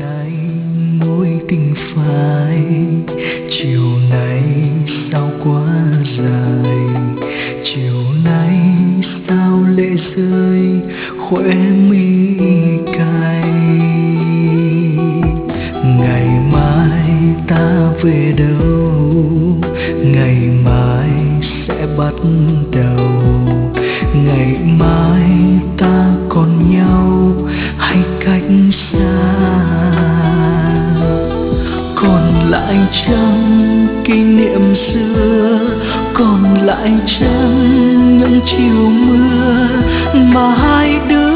nay mối tình phai, chiều nay sao quá dài, chiều nay sao lệ rơi khóe mi cay. Ngày mai ta về đâu, ngày mai sẽ bắt đầu, ngày mai ta còn nhau hay cách xa. Còn lại chăng kỷ niệm xưa, còn lại chăng những chiều mưa mà hai đứa